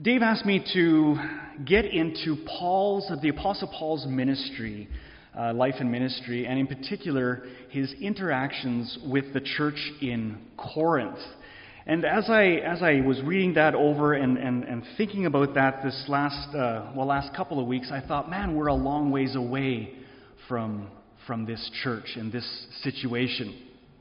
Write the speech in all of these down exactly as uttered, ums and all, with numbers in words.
Dave asked me to get into Paul's, the Apostle Paul's ministry, uh, life and ministry, and in particular, his interactions with the church in Corinth. And as I as I was reading that over and, and, and thinking about that this last uh, well last couple of weeks, I thought, man, we're a long ways away from from this church and this situation.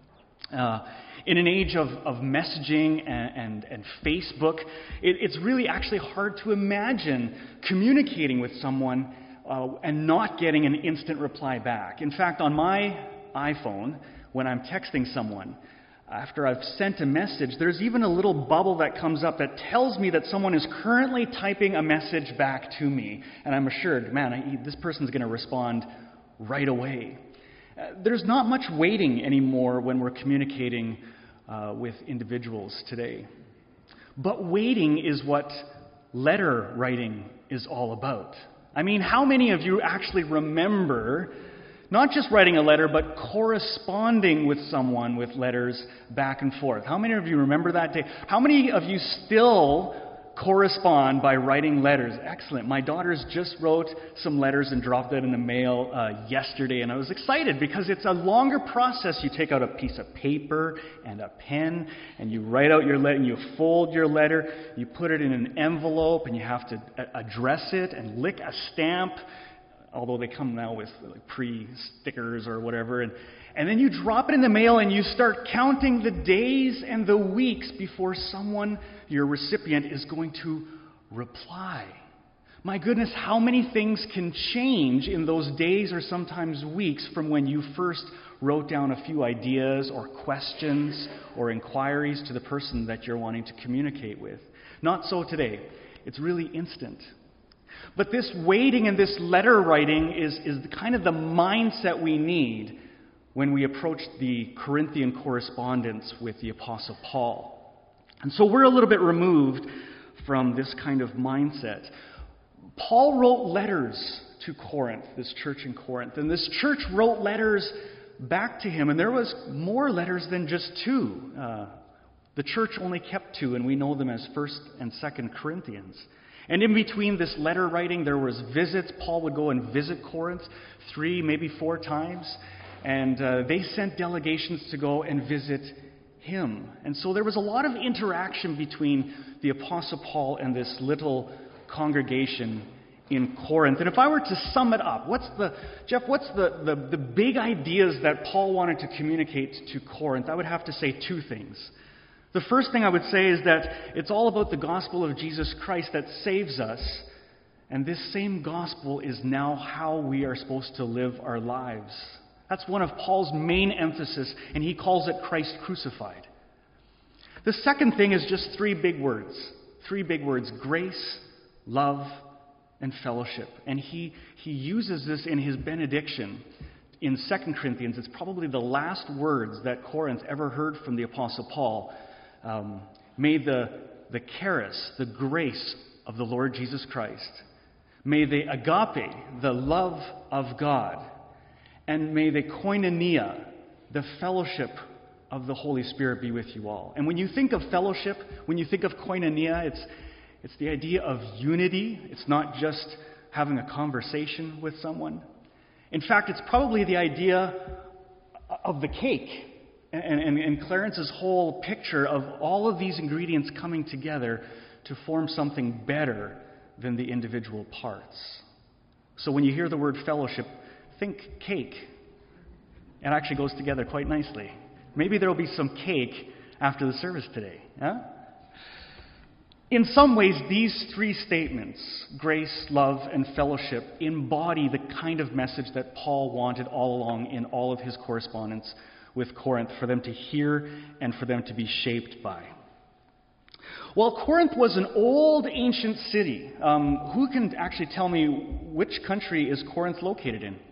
Uh, in an age of, of messaging and, and, and Facebook, it, it's really actually hard to imagine communicating with someone uh, and not getting an instant reply back. In fact, on my iPhone, when I'm texting someone, after I've sent a message, there's even a little bubble that comes up that tells me that someone is currently typing a message back to me. And I'm assured, man, I, this person's going to respond right away. Uh, there's not much waiting anymore when we're communicating uh, with individuals today. But waiting is what letter writing is all about. I mean, how many of you actually remember not just writing a letter, but corresponding with someone with letters back and forth? How many of you remember that day? How many of you still correspond by writing letters? Excellent. My daughters just wrote some letters and dropped that in the mail uh, yesterday, and I was excited because it's a longer process. You take out a piece of paper and a pen, and you write out your letter, and you fold your letter, you put it in an envelope, and you have to address it and lick a stamp, although they come now with like pre-stickers or whatever, and, and then you drop it in the mail and you start counting the days and the weeks before someone, your recipient, is going to reply. My goodness, how many things can change in those days or sometimes weeks from when you first wrote down a few ideas or questions or inquiries to the person that you're wanting to communicate with. Not so today. It's really instant. But this waiting and this letter writing is, is kind of the mindset we need when we approach the Corinthian correspondence with the Apostle Paul. And so we're a little bit removed from this kind of mindset. Paul wrote letters to Corinth, this church in Corinth, and this church wrote letters back to him, and there was more letters than just two. Uh, the church only kept two, and we know them as First and Second Corinthians. And in between this letter writing, there was visits. Paul would go and visit Corinth three, maybe four times. And uh, they sent delegations to go and visit him. And so there was a lot of interaction between the Apostle Paul and this little congregation in Corinth. And if I were to sum it up, what's the, Jeff, what's the, the, the big ideas that Paul wanted to communicate to Corinth? I would have to say two things. The first thing I would say is that it's all about the gospel of Jesus Christ that saves us, and this same gospel is now how we are supposed to live our lives. That's one of Paul's main emphasis, and he calls it Christ crucified. The second thing is just three big words. Three big words: grace, love, and fellowship. And he, he uses this in his benediction in Second Corinthians. It's probably the last words that Corinth ever heard from the Apostle Paul. Um, may the, the charis, the grace of the Lord Jesus Christ, may the agape, the love of God, and may the koinonia, the fellowship of the Holy Spirit, be with you all. And when you think of fellowship, when you think of koinonia, it's, it's the idea of unity. It's not just having a conversation with someone. In fact, it's probably the idea of the cake. And, and, and Clarence's whole picture of all of these ingredients coming together to form something better than the individual parts. So when you hear the word fellowship, think cake. It actually goes together quite nicely. Maybe there will be some cake after the service today. Huh? In some ways, these three statements, grace, love, and fellowship, embody the kind of message that Paul wanted all along in all of his correspondence with Corinth, for them to hear and for them to be shaped by. Well, Corinth was an old, ancient city. Um, who can actually tell me which country is Corinth located in?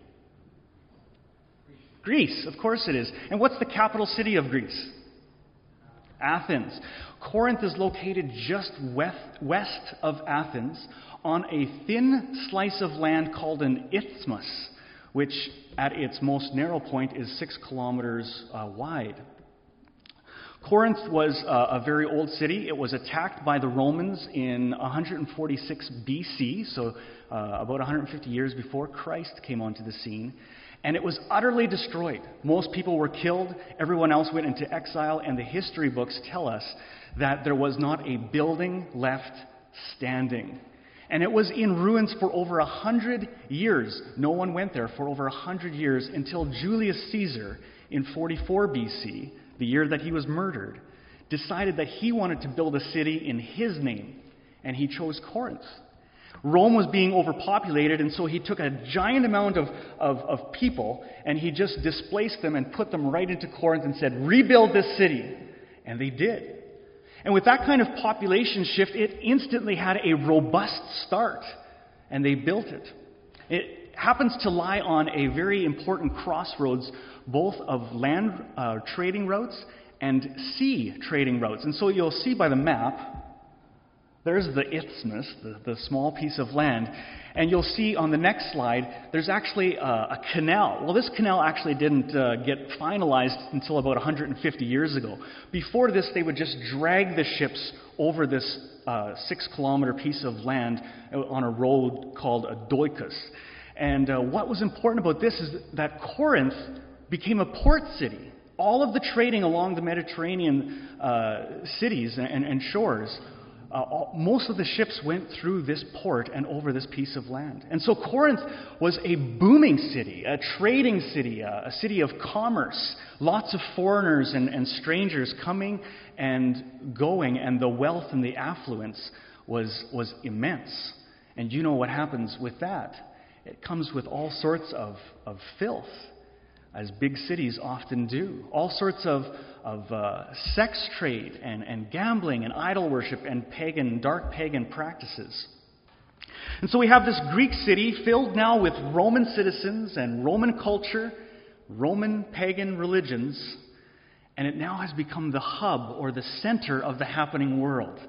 Greece, of course it is. And what's the capital city of Greece? Athens. Corinth is located just west, west of Athens on a thin slice of land called an isthmus, which at its most narrow point is six kilometers uh, wide. Corinth was uh, a very old city. It was attacked by the Romans in one forty-six B C, so uh, about one hundred fifty years before Christ came onto the scene. And it was utterly destroyed. Most people were killed. Everyone else went into exile. And the history books tell us that there was not a building left standing. And it was in ruins for over a hundred years. No one went there for over a hundred years until Julius Caesar in forty-four B C, the year that he was murdered, decided that he wanted to build a city in his name. And he chose Corinth. Rome was being overpopulated, and so he took a giant amount of, of, of people, and he just displaced them and put them right into Corinth and said, rebuild this city. And they did. And with that kind of population shift, it instantly had a robust start, and they built it. It happens to lie on a very important crossroads, both of land uh, trading routes and sea trading routes. And so you'll see by the map, there's the isthmus, the, the small piece of land, and you'll see on the next slide, there's actually a, a canal. Well, this canal actually didn't uh, get finalized until about one hundred fifty years ago. Before this, they would just drag the ships over this uh, six-kilometer piece of land on a road called a doikos. And uh, what was important about this is that Corinth became a port city. All of the trading along the Mediterranean uh, cities and, and shores, Uh, all, most of the ships went through this port and over this piece of land. And so Corinth was a booming city, a trading city, a, a city of commerce. Lots of foreigners and, and strangers coming and going, and the wealth and the affluence was, was immense. And you know what happens with that? It comes with all sorts of, of filth, as big cities often do. All sorts of, of uh, sex trade and, and gambling and idol worship and pagan, dark pagan practices. And so we have this Greek city filled now with Roman citizens and Roman culture, Roman pagan religions, and it now has become the hub or the center of the happening world.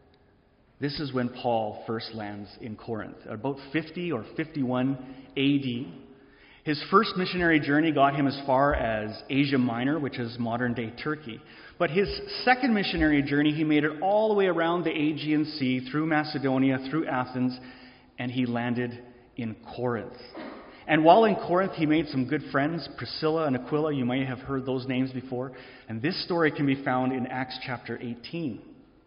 This is when Paul first lands in Corinth, about fifty or fifty-one A D. His first missionary journey got him as far as Asia Minor, which is modern-day Turkey. But his second missionary journey, he made it all the way around the Aegean Sea, through Macedonia, through Athens, and he landed in Corinth. And while in Corinth, he made some good friends, Priscilla and Aquila. You may have heard those names before. And this story can be found in Acts chapter eighteen.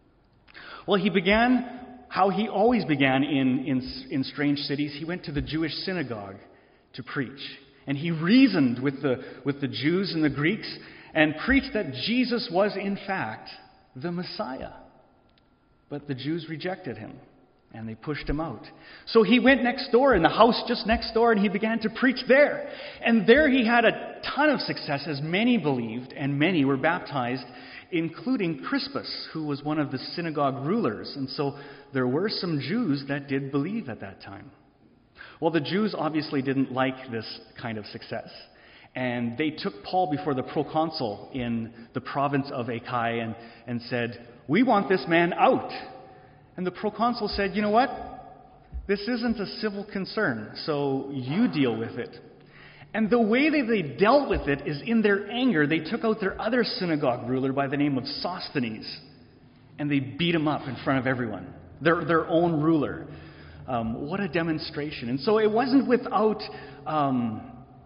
Well, he began how he always began in, in, in strange cities. He went to the Jewish synagogue to preach. And he reasoned with the, with the Jews and the Greeks and preached that Jesus was, in fact, the Messiah. But the Jews rejected him, and they pushed him out. So he went next door, in the house just next door, and he began to preach there. And there he had a ton of success, as many believed, and many were baptized, including Crispus, who was one of the synagogue rulers. And so there were some Jews that did believe at that time. Well, the Jews obviously didn't like this kind of success. And they took Paul before the proconsul in the province of Achaia and, and said, "We want this man out." And the proconsul said, "You know what? This isn't a civil concern, so you deal with it." And the way that they dealt with it is, in their anger, they took out their other synagogue ruler by the name of Sosthenes, and they beat him up in front of everyone, their, their own ruler. Um, what a demonstration. And so it wasn't without um,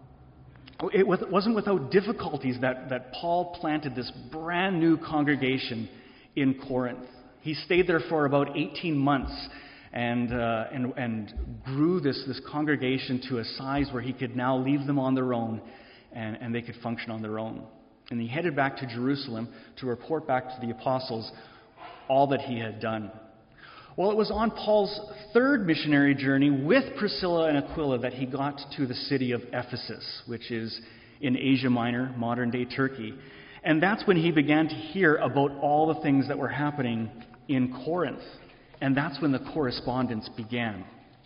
it wasn't without difficulties that, that Paul planted this brand new congregation in Corinth. He stayed there for about eighteen months and uh, and, and grew this, this congregation to a size where he could now leave them on their own and, and they could function on their own. And he headed back to Jerusalem to report back to the apostles all that he had done. Well, it was on Paul's third missionary journey with Priscilla and Aquila that he got to the city of Ephesus, which is in Asia Minor, modern-day Turkey. And that's when he began to hear about all the things that were happening in Corinth. And that's when the correspondence began.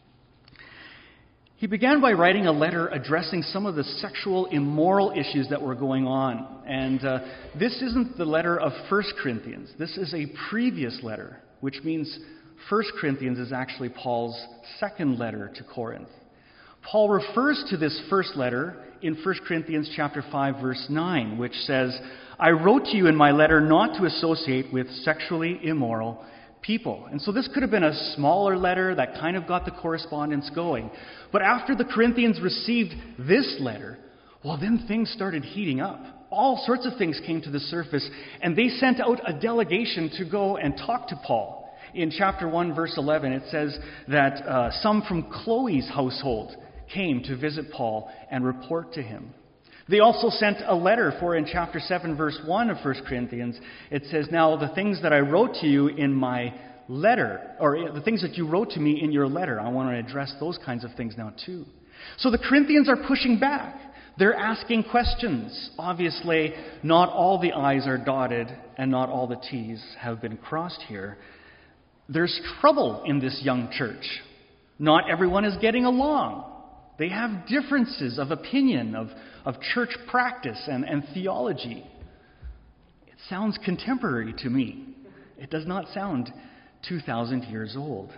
He began by writing a letter addressing some of the sexual immoral issues that were going on. And uh, this isn't the letter of First Corinthians. This is a previous letter, which means First Corinthians is actually Paul's second letter to Corinth. Paul refers to this first letter in First Corinthians chapter five, verse nine, which says, I wrote to you in my letter not to associate with sexually immoral people. And so this could have been a smaller letter that kind of got the correspondence going. But after the Corinthians received this letter, well, then things started heating up. All sorts of things came to the surface, and they sent out a delegation to go and talk to Paul. In chapter one, verse eleven, it says that uh, some from Chloe's household came to visit Paul and report to him. They also sent a letter, for in chapter seven, verse one of First Corinthians, it says, now the things that I wrote to you in my letter, or the things that you wrote to me in your letter, I want to address those kinds of things now too. So the Corinthians are pushing back. They're asking questions. Obviously, not all the I's are dotted and not all the T's have been crossed here. There's trouble in this young church. Not everyone is getting along. They have differences of opinion, of, of church practice and, and theology. It sounds contemporary to me. It does not sound two thousand years old.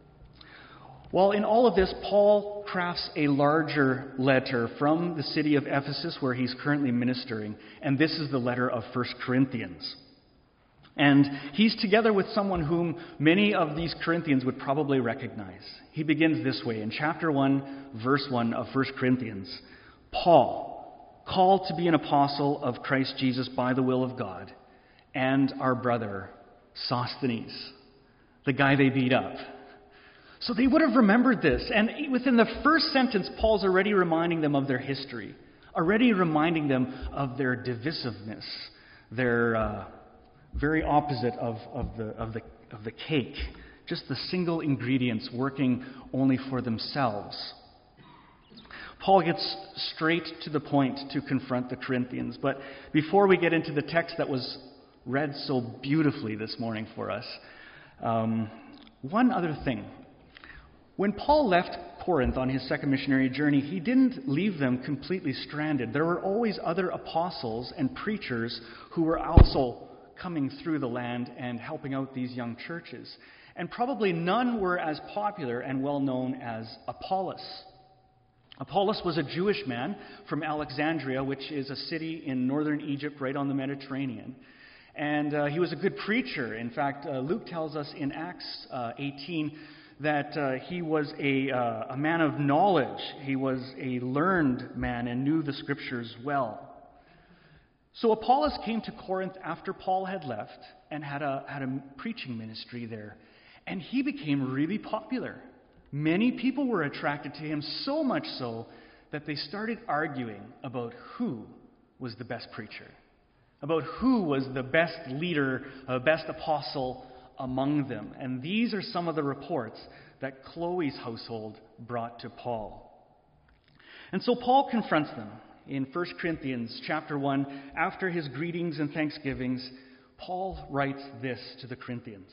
Well, in all of this, Paul crafts a larger letter from the city of Ephesus where he's currently ministering, and this is the letter of First Corinthians. And he's together with someone whom many of these Corinthians would probably recognize. He begins this way in chapter one, verse one of First Corinthians. Paul, called to be an apostle of Christ Jesus by the will of God, and our brother Sosthenes, the guy they beat up. So they would have remembered this. And within the first sentence, Paul's already reminding them of their history, already reminding them of their divisiveness, their uh, very opposite of, of, the, of, the, of the cake, just the single ingredients working only for themselves. Paul gets straight to the point to confront the Corinthians. But before we get into the text that was read so beautifully this morning for us, um, one other thing. When Paul left Corinth on his second missionary journey, he didn't leave them completely stranded. There were always other apostles and preachers who were also coming through the land and helping out these young churches. And probably none were as popular and well known as Apollos. Apollos was a Jewish man from Alexandria, which is a city in northern Egypt right on the Mediterranean. And uh, he was a good preacher. In fact, uh, Luke tells us in Acts uh, eighteen that uh, he was a, uh, a man of knowledge. He was a learned man and knew the Scriptures well. So Apollos came to Corinth after Paul had left and had a, had a preaching ministry there. And he became really popular. Many people were attracted to him, so much so that they started arguing about who was the best preacher, about who was the best leader, uh, best apostle among them. And these are some of the reports that Chloe's household brought to Paul. And so Paul confronts them in First Corinthians chapter one. After his greetings and thanksgivings, Paul writes this to the Corinthians.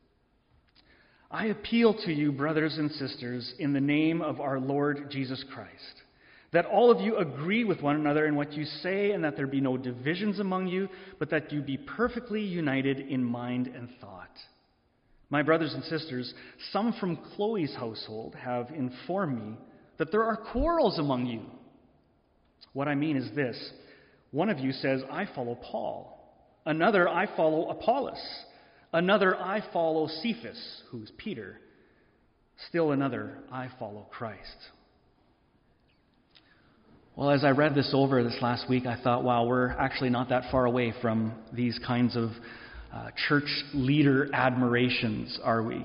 I appeal to you, brothers and sisters, in the name of our Lord Jesus Christ, that all of you agree with one another in what you say, and that there be no divisions among you, but that you be perfectly united in mind and thought. My brothers and sisters, some from Chloe's household have informed me that there are quarrels among you. What I mean is this. One of you says, I follow Paul. Another, I follow Apollos. Another, I follow Cephas, who's Peter. Still another, I follow Christ. Well, as I read this over this last week, I thought, wow, we're actually not that far away from these kinds of uh, church leader admirations, are we?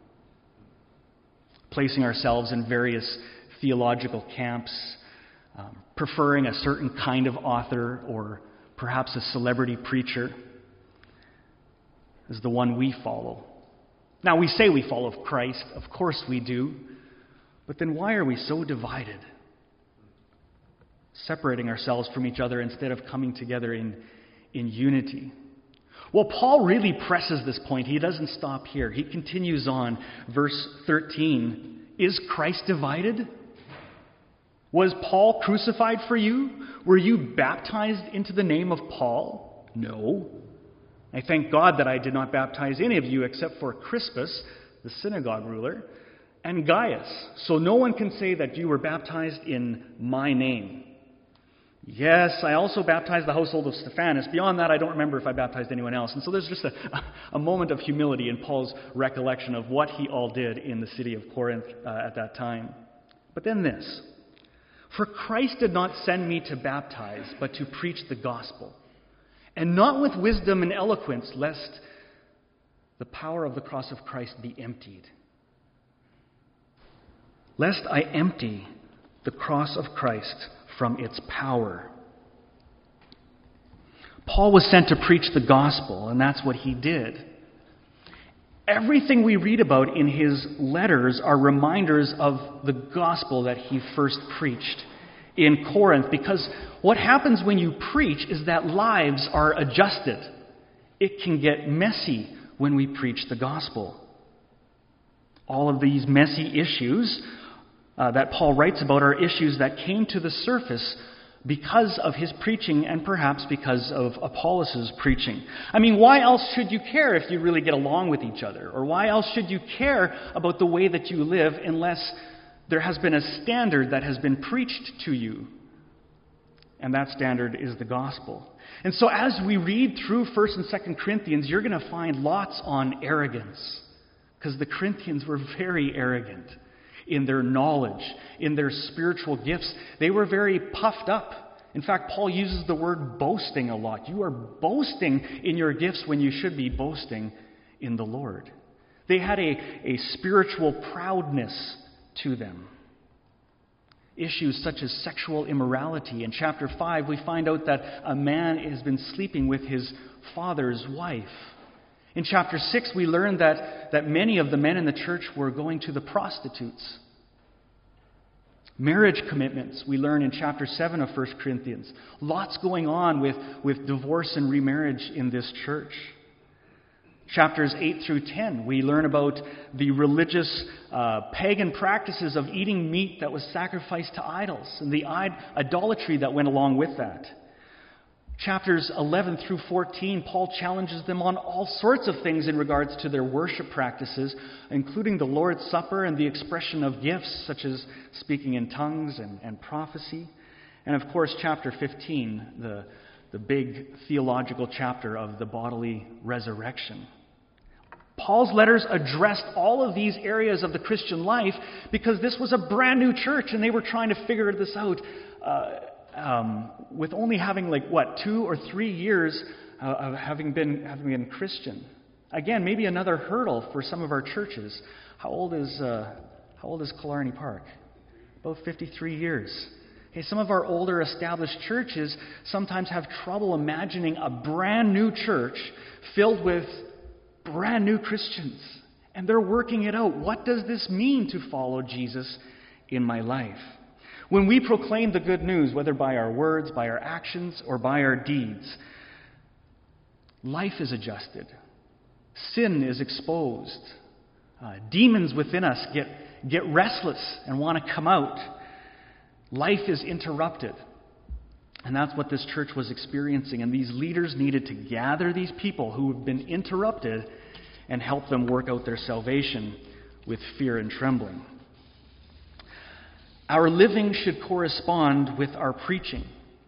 Placing ourselves in various theological camps, um, preferring a certain kind of author or perhaps a celebrity preacher is the one we follow. Now, we say we follow Christ. Of course we do. But then why are we so divided? Separating ourselves from each other instead of coming together in, in unity. Well, Paul really presses this point. He doesn't stop here. He continues on. Verse thirteen. Is Christ divided? Was Paul crucified for you? Were you baptized into the name of Paul? No. I thank God that I did not baptize any of you except for Crispus, the synagogue ruler, and Gaius. So no one can say that you were baptized in my name. Yes, I also baptized the household of Stephanas. Beyond that, I don't remember if I baptized anyone else. And so there's just a, a moment of humility in Paul's recollection of what he all did in the city of Corinth uh, at that time. But then this, for Christ did not send me to baptize, but to preach the gospel, and not with wisdom and eloquence, lest the power of the cross of Christ be emptied. Lest I empty the cross of Christ from its power. Paul was sent to preach the gospel, and that's what he did. Everything we read about in his letters are reminders of the gospel that he first preached in Corinth, because what happens when you preach is that lives are adjusted. It can get messy when we preach the gospel. All of these messy issues Uh, that Paul writes about are issues that came to the surface because of his preaching and perhaps because of Apollos' preaching. I mean, why else should you care if you really get along with each other? Or why else should you care about the way that you live unless there has been a standard that has been preached to you? And that standard is the gospel. And so as we read through First and Second Corinthians, you're going to find lots on arrogance, because the Corinthians were very arrogant in their knowledge, in their spiritual gifts. They were very puffed up. In fact, Paul uses the word boasting a lot. You are boasting in your gifts when you should be boasting in the Lord. They had a, a spiritual proudness to them. Issues such as sexual immorality. In chapter five, we find out that a man has been sleeping with his father's wife. In chapter six, we learn that, that many of the men in the church were going to the prostitutes. Marriage commitments, we learn in chapter seven of First Corinthians. Lots going on with, with divorce and remarriage in this church. Chapters eight through ten, we learn about the religious uh, pagan practices of eating meat that was sacrificed to idols and the idolatry that went along with that. Chapters eleven through fourteen, Paul challenges them on all sorts of things in regards to their worship practices, including the Lord's Supper and the expression of gifts, such as speaking in tongues and, and prophecy. And of course, chapter fifteen, the, the big theological chapter of the bodily resurrection. Paul's letters addressed all of these areas of the Christian life because this was a brand new church and they were trying to figure this out. Uh, Um, with only having like what two or three years uh, of having been having been Christian. Again, maybe another hurdle for some of our churches. How old is uh, how old is Killarney Park? About fifty-three years. Okay, some of our older established churches sometimes have trouble imagining a brand new church filled with brand new Christians, and they're working it out. What does this mean to follow Jesus in my life? When we proclaim the good news, whether by our words, by our actions, or by our deeds, life is adjusted. Sin is exposed. Uh, demons within us get, get restless and want to come out. Life is interrupted. And that's what this church was experiencing. And these leaders needed to gather these people who have been interrupted and help them work out their salvation with fear and trembling. Our living should correspond with our preaching.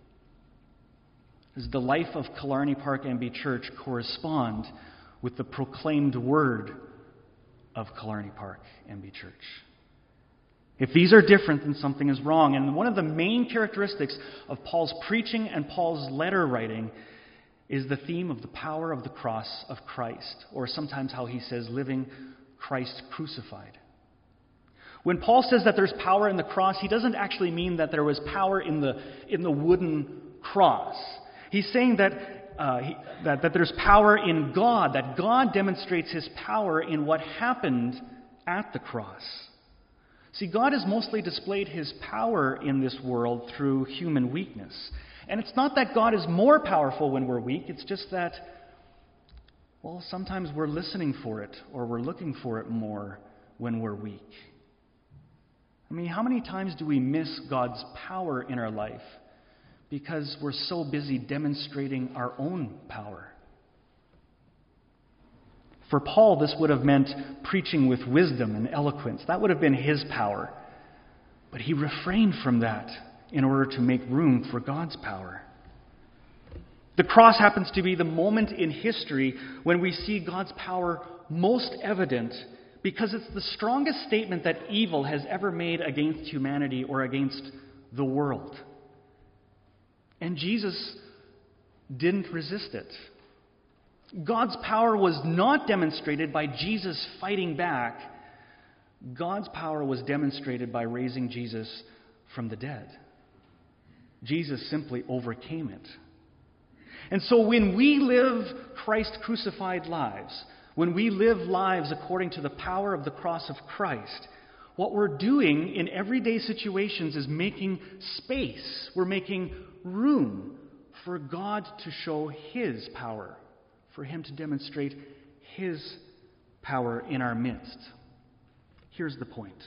Does the life of Killarney Park M B Church correspond with the proclaimed word of Killarney Park M B Church? If these are different, then something is wrong. And one of the main characteristics of Paul's preaching and Paul's letter writing is the theme of the power of the cross of Christ, or sometimes how he says, living Christ crucified. When Paul says that there's power in the cross, he doesn't actually mean that there was power in the in the wooden cross. He's saying that, uh, he, that that there's power in God, that God demonstrates his power in what happened at the cross. See, God has mostly displayed his power in this world through human weakness. And it's not that God is more powerful when we're weak, it's just that, well, sometimes we're listening for it, or we're looking for it more when we're weak. I mean, how many times do we miss God's power in our life because we're so busy demonstrating our own power? For Paul, this would have meant preaching with wisdom and eloquence. That would have been his power. But he refrained from that in order to make room for God's power. The cross happens to be the moment in history when we see God's power most evident, because it's the strongest statement that evil has ever made against humanity or against the world. And Jesus didn't resist it. God's power was not demonstrated by Jesus fighting back. God's power was demonstrated by raising Jesus from the dead. Jesus simply overcame it. And so when we live Christ crucified lives, when we live lives according to the power of the cross of Christ, what we're doing in everyday situations is making space. We're making room for God to show His power, for Him to demonstrate His power in our midst. Here's the point.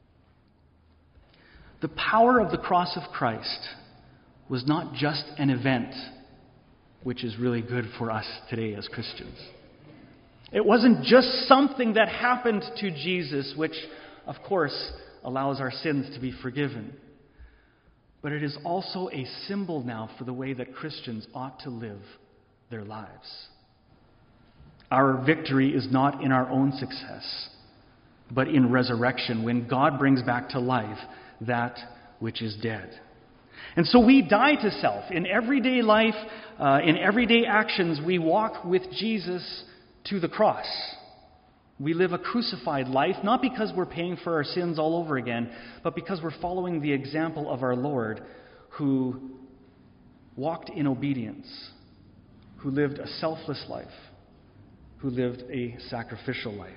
The power of the cross of Christ was not just an event, which is really good for us today as Christians. It wasn't just something that happened to Jesus, which, of course, allows our sins to be forgiven. But it is also a symbol now for the way that Christians ought to live their lives. Our victory is not in our own success, but in resurrection, when God brings back to life that which is dead. And so we die to self. In everyday life, uh, in everyday actions, we walk with Jesus to the cross. We live a crucified life, not because we're paying for our sins all over again, but because we're following the example of our Lord, who walked in obedience, who lived a selfless life, who lived a sacrificial life.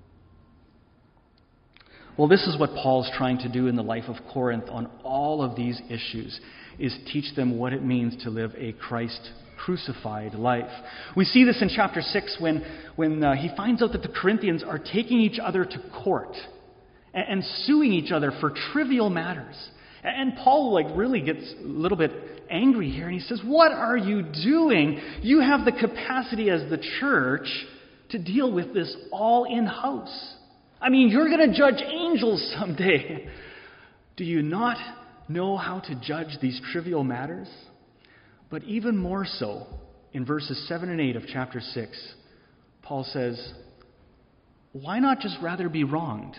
Well, this is what Paul's trying to do in the life of Corinth on all of these issues, is teach them what it means to live a Christ-crucified life. We see this in chapter six when, when uh, he finds out that the Corinthians are taking each other to court and, and suing each other for trivial matters. And Paul like really gets a little bit angry here, and he says, "What are you doing? You have the capacity as the church to deal with this all in-house. I mean, you're going to judge angels someday. Do you not know how to judge these trivial matters?" But even more so, in verses seven and eight of chapter six, Paul says, why not just rather be wronged?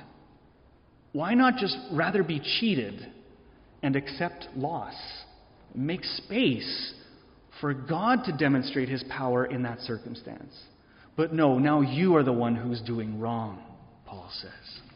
Why not just rather be cheated and accept loss? Make space for God to demonstrate His power in that circumstance. But no, now you are the one who's doing wrong, Paul says.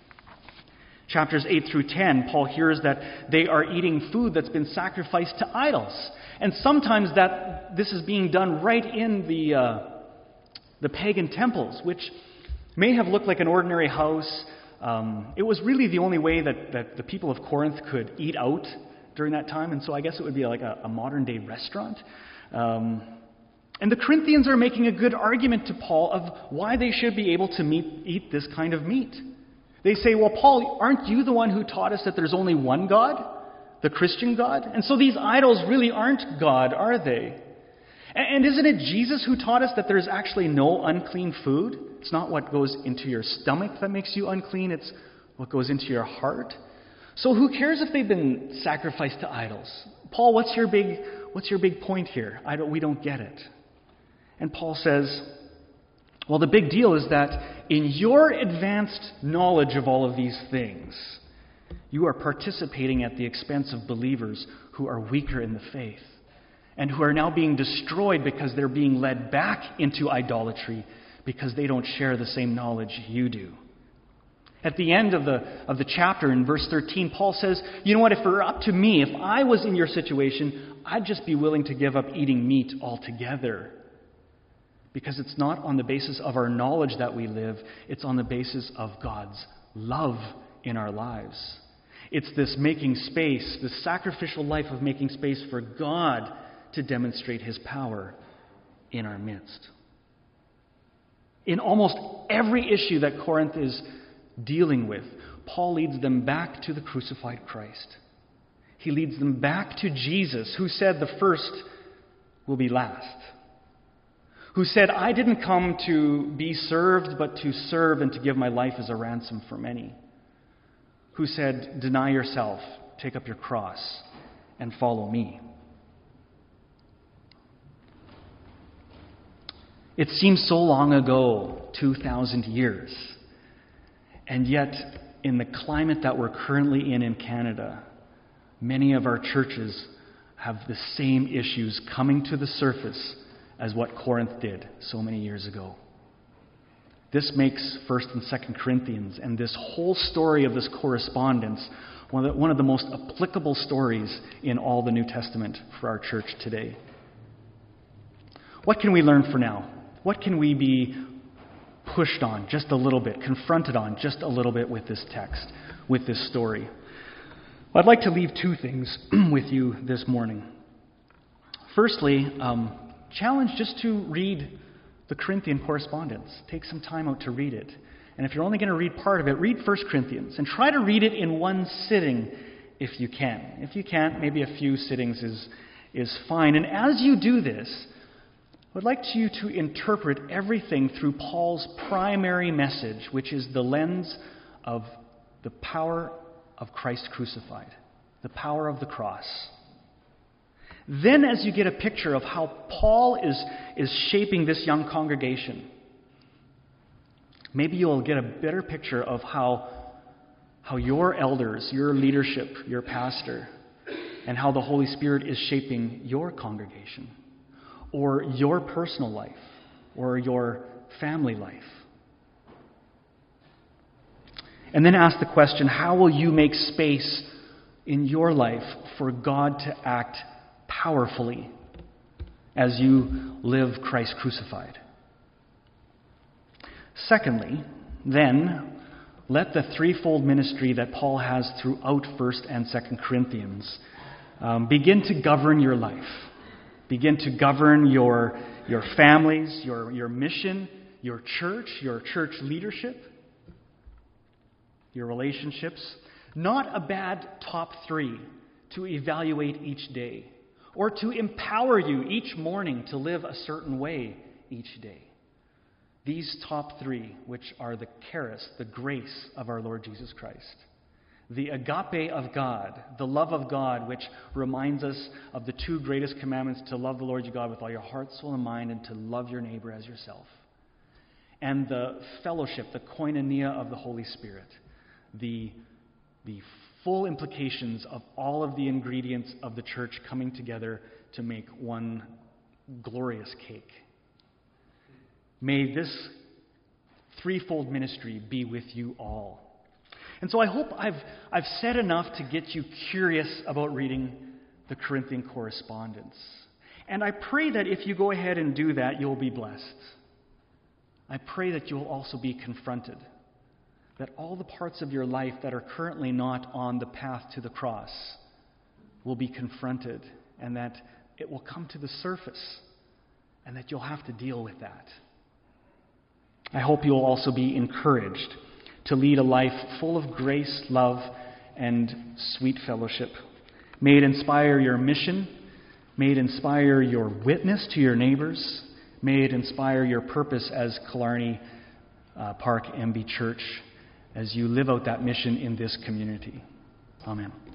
Chapters eight through ten, Paul hears that they are eating food that's been sacrificed to idols. And sometimes that this is being done right in the uh, the pagan temples, which may have looked like an ordinary house. Um, it was really the only way that, that the people of Corinth could eat out during that time. And so I guess it would be like a, a modern-day restaurant. Um, and the Corinthians are making a good argument to Paul of why they should be able to meet, eat this kind of meat. They say, well, Paul, aren't you the one who taught us that there's only one God, the Christian God? And so these idols really aren't God, are they? And isn't it Jesus who taught us that there's actually no unclean food? It's not what goes into your stomach that makes you unclean, it's what goes into your heart. So who cares if they've been sacrificed to idols? Paul, what's your big what's your big point here? I don't, we don't get it. And Paul says, well, the big deal is that in your advanced knowledge of all of these things, you are participating at the expense of believers who are weaker in the faith and who are now being destroyed because they're being led back into idolatry because they don't share the same knowledge you do. At the end of the of the chapter in verse thirteen, Paul says, you know what, if it were up to me, if I was in your situation, I'd just be willing to give up eating meat altogether. Because it's not on the basis of our knowledge that we live, it's on the basis of God's love in our lives. It's this making space, this sacrificial life of making space for God to demonstrate His power in our midst. In almost every issue that Corinth is dealing with, Paul leads them back to the crucified Christ. He leads them back to Jesus, who said the first will be last. Who said, I didn't come to be served, but to serve and to give my life as a ransom for many. Who said, deny yourself, take up your cross, and follow me. It seems so long ago, two thousand years, and yet in the climate that we're currently in in Canada, many of our churches have the same issues coming to the surface as what Corinth did so many years ago. This makes First and Second Corinthians and this whole story of this correspondence one of, the, one of the most applicable stories in all the New Testament for our church today. What can we learn for now? What can we be pushed on just a little bit, confronted on just a little bit with this text, with this story? Well, I'd like to leave two things with you this morning. Firstly, um, challenge just to read the Corinthian correspondence. Take some time out to read it. And if you're only going to read part of it, read First Corinthians and try to read it in one sitting if you can. If you can't, maybe a few sittings is, is fine. And as you do this, I would like you to interpret everything through Paul's primary message, which is the lens of the power of Christ crucified, the power of the cross. Then as you get a picture of how Paul is, is shaping this young congregation, maybe you'll get a better picture of how, how your elders, your leadership, your pastor, and how the Holy Spirit is shaping your congregation, or your personal life, or your family life. And then ask the question, how will you make space in your life for God to act powerfully as you live Christ crucified? Secondly, then, let the threefold ministry that Paul has throughout First and Second Corinthians um, begin to govern your life. Begin to govern your, your families, your, your mission, your church, your church leadership, your relationships. Not a bad top three to evaluate each day, or to empower you each morning to live a certain way each day. These top three, which are the charis, the grace of our Lord Jesus Christ, the agape of God, the love of God, which reminds us of the two greatest commandments, to love the Lord your God with all your heart, soul, and mind, and to love your neighbor as yourself, and the fellowship, the koinonia of the Holy Spirit, the, the full implications of all of the ingredients of the church coming together to make one glorious cake. May this threefold ministry be with you all. And so I hope I've, I've said enough to get you curious about reading the Corinthian correspondence. And I pray that if you go ahead and do that, you'll be blessed. I pray that you'll also be confronted, that all the parts of your life that are currently not on the path to the cross will be confronted, and that it will come to the surface, and that you'll have to deal with that. I hope you'll also be encouraged to lead a life full of grace, love, and sweet fellowship. May it inspire your mission. May it inspire your witness to your neighbors. May it inspire your purpose as Killarney uh, Park M B Church as you live out that mission in this community. Amen.